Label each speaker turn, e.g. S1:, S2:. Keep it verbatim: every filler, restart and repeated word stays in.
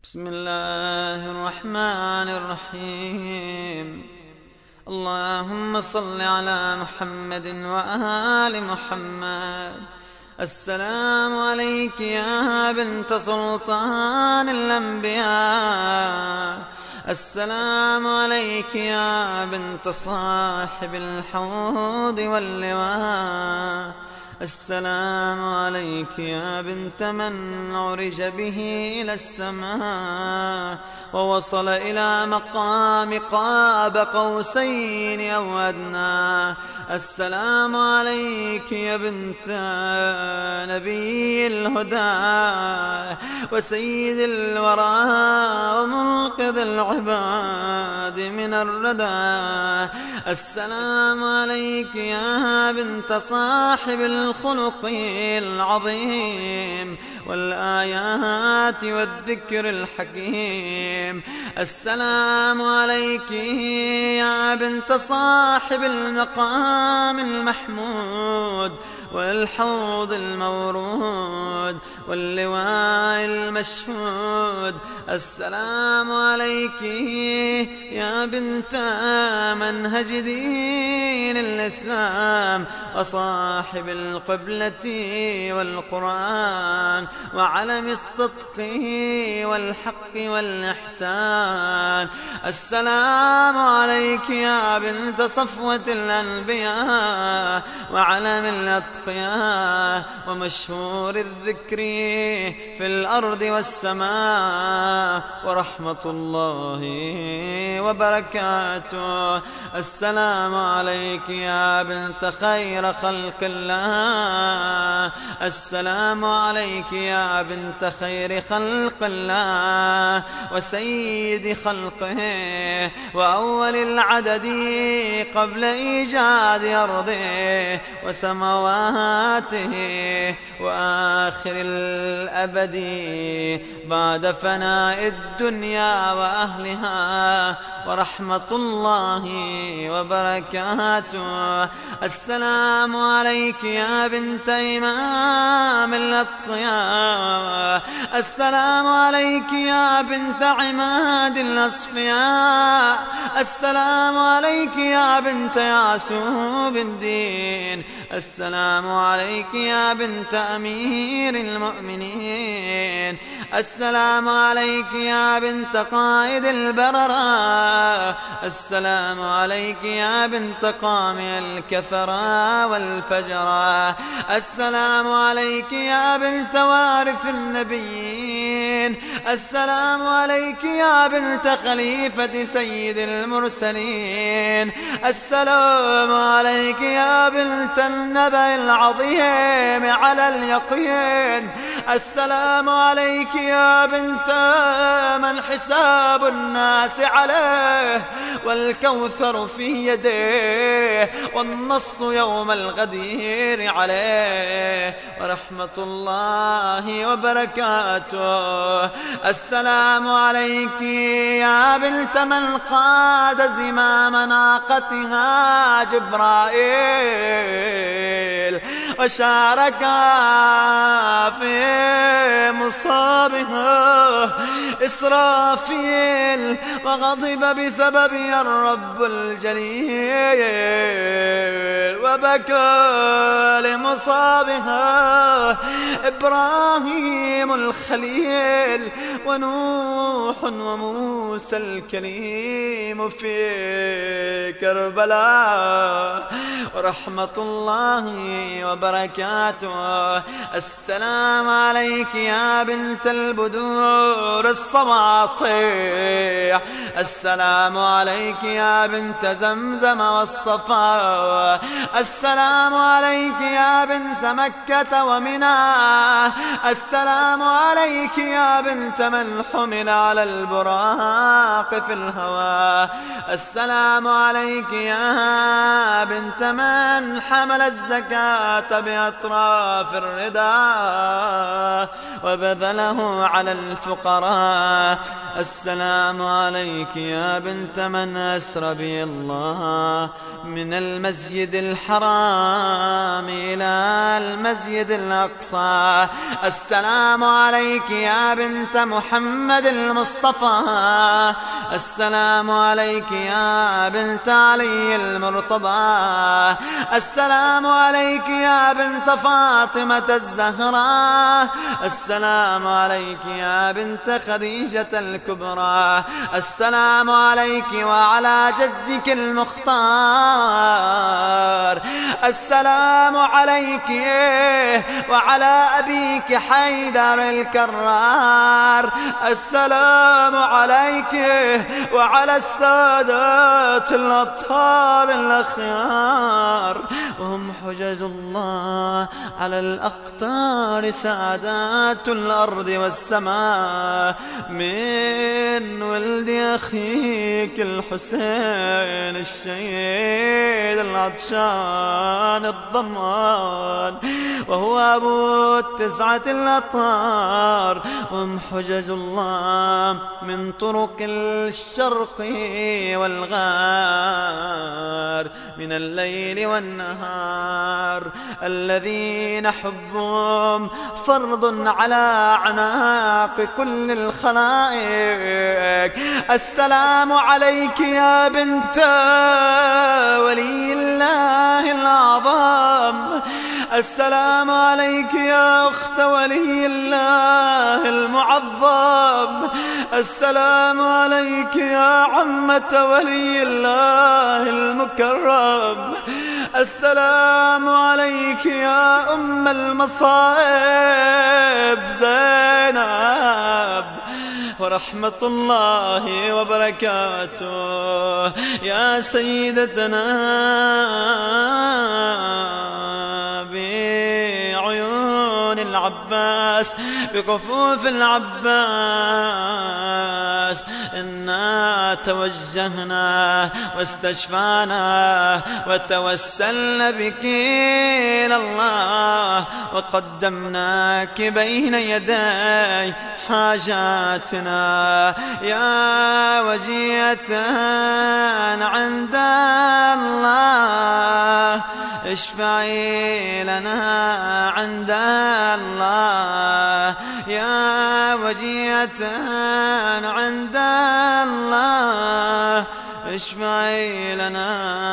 S1: بسم الله الرحمن الرحيم. اللهم صل على محمد وآل محمد. السلام عليك يا بنت سلطان الأنبياء. السلام عليك يا بنت صاحب الحوض واللواء. السلام عليك يا بنت من عرج به إلى السماء ووصل إلى مقام قاب قوسين أو أدنى. السلام عليك يا بنت نبي الهدى وسيد الورى ومنقذ العباد من الردى. السلام عليك يا بنت صاحب الخلق العظيم والآيات والذكر الحكيم. السلام عليك يا بنت صاحب المقام المحمود والحوض المورود واللواء المشهود. السلام عليك يا بنت منهج دين الإسلام وصاحب القبلة والقرآن وعلم الصدق والحق والإحسان. السلام عليك يا بنت صفوة الأنبياء وعلم الأتقياء ومشهور الذكر في الأرض والسماء ورحمة الله وبركاته. السلام عليك يا بنت خير خلق الله. السلام عليك يا بنت خير خلق الله وسيد خلقه وأول العدد قبل إيجاد أرضه وسماواته وآخر الأبد بعد فناء الدنيا وأهلها ورحمة الله وبركاته. السلام عليك يا بنت إمام الأتقياء. السلام عليك يا بنت عماد الأصفياء. السلام عليك يا بنت يعسوب الدين. السلام عليك يا بنت أمير المؤمنين. السلام عليك يا بنت قائد البررة. السلام عليك يا بنت قامع الكفرة والفجرة. السلام عليك يا بنت وارث النبيين. السلام عليك يا بنت خليفة سيد المرسلين. السلام عليك يا بنت النبأ العظيم على اليقين. السلام عليك يا بنت من حساب الناس عليه والكوثر في يديه والنص يوم الغدير عليه ورحمة الله وبركاته. السلام عليك يا بنت من قاد زمام ناقتها جبرائيل وشارك في مصابها إسرافيل وغضب بسبب الرب الجليل وبكى لمصابها إبراهيم الخليل ونوح وموسى الكليم في كربلاء ورحمة الله وبركاته. السلام عليك يا بنت البدور السواطيع. السلام عليك يا بنت زمزم والصفا. السلام عليك يا بنت مكة ومنى. السلام عليك يا بنت من حمل على البراق في الهوى. السلام عليك يا بنت من حمل الزكاة بأطراف الردى وبذله على الفقراء. السلام عليك يا بنت من أسرى بي الله من المسجد الحرام إلى المسجد الأقصى. السلام عليك يا بنت محمد المصطفى. السلام عليك يا بنت علي المرتضى. السلام عليك يا بنت فاطمة الزهراء. السلام عليك يا بنت خديجة الكبرى. السلام عليك وعلى جدك المختار. السلام عليك وعلى أبيك حيدر الكرار. السلام عليك وعلى السادات الأطهار الأخيار وهم حجج الله على الأقطار سعادات الأرض والسماء من ولد أخيك الحسين الشهيد العطشان الضمان وهو أبو التسعة الأطهار. هم حجج الله من طرق الشرق والغار من الليل والنهار الذين حبهم فرض على أعناق كل الخلائق. السلام عليك يا بنت ولي الله الأعظم. السلام عليك يا أخت ولي الله المعظم. السلام عليك يا عمة ولي الله المكرم. السلام عليك يا أم المصائب زينب ورحمة الله وبركاته يا سيدتنا بعيون العباس بكفوف العباس. إنا توجهنا واستشفانا وتوسلنا بك إلى الله وقدمناك بين يدي حاجاتنا يا وجية عند الله. اشفعي لنا عند الله يا وجية عند الله. اشفعي لنا